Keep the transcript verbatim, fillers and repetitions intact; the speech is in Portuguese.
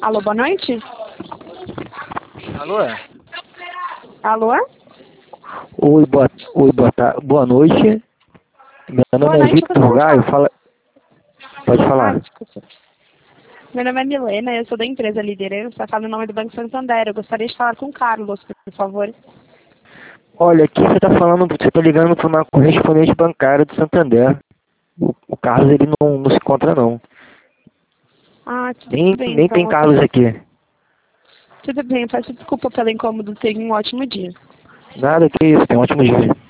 Alô, boa noite? Alô? Alô? Oi, boa, oi, boa, ta- boa noite. Meu Boa nome é noite, você Victor não Gaio. fala. Fala... Pode Ah, falar. desculpa. Meu nome é Milena, eu sou da empresa Liderança, falo no nome do Banco Santander. Eu gostaria de falar com o Carlos, por favor. Olha, aqui você está falando, você está ligando para uma correspondente bancária do Santander. O, o Carlos, ele não, não se encontra, não. Ah, tudo Nem, bem, nem tem então. Carlos aqui. Tudo bem, peço desculpa pelo incômodo, tenha um ótimo dia. Nada que isso, tem um ótimo dia.